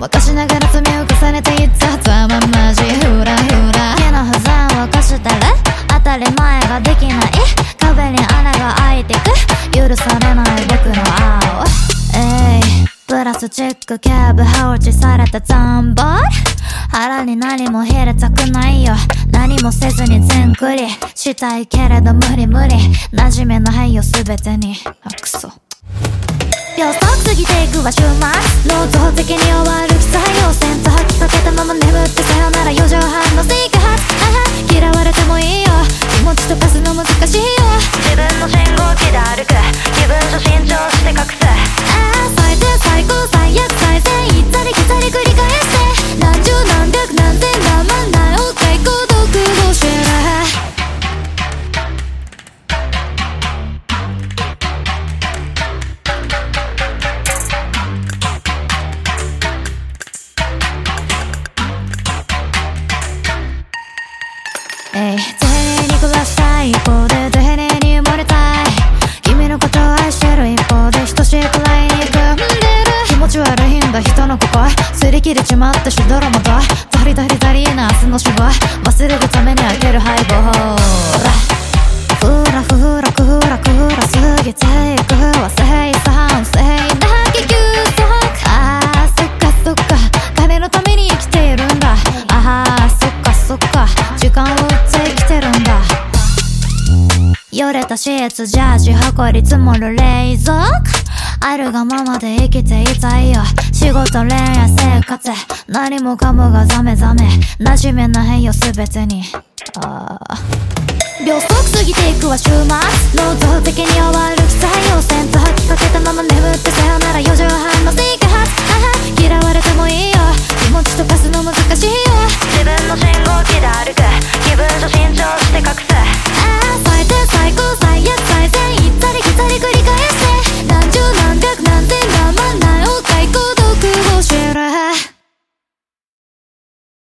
犯しながら罪を重ねていったとはまんまじフラフラ手の不全を犯してる当たり前ができない壁に穴が開いてく許されない僕の青プラスチックキャブ放置されたザンボー腹に何も入れたくないよ何もせずに全クリしたいけれど無理無理馴染めないよ全てにクソ秒速過ぎていくは週末能動的に終わる採用線と吐きかけたまま眠ってさよなら4畳半の生活嫌われてもいいよ気持ちとかすの難しいよ自分の信号機で歩く気分と慎重して隠す最低最高最悪最善行ったり来たり繰り返して何十何百何千何万何億回孤独を知る丁寧に暮らしたい一方で丁寧に生まれたい君のことを愛してる一方で等しいくらいに組んでる気持ち悪いんだ人の心擦り切れちまったしドラマだダリダリダリーな明日の芝居忘れるために開けるハイボールふらふらくふらくふら過ぎていくは正義反省だけ休息そっかそっか金のために生きているんだそっかそっか時間を売って生きてるんだよれたシーツジャージ埃積もる冷蔵庫あるがままで生きていたいよ仕事恋愛生活何もかもがザメザメ馴染めないよ全てに秒速過ぎていくは週末能動的に終わる採用線と吐きかけたまま眠ってさよなら4畳半の生活嫌われてもいいよ気持ちとかすの難しいよ自分の信号機で歩く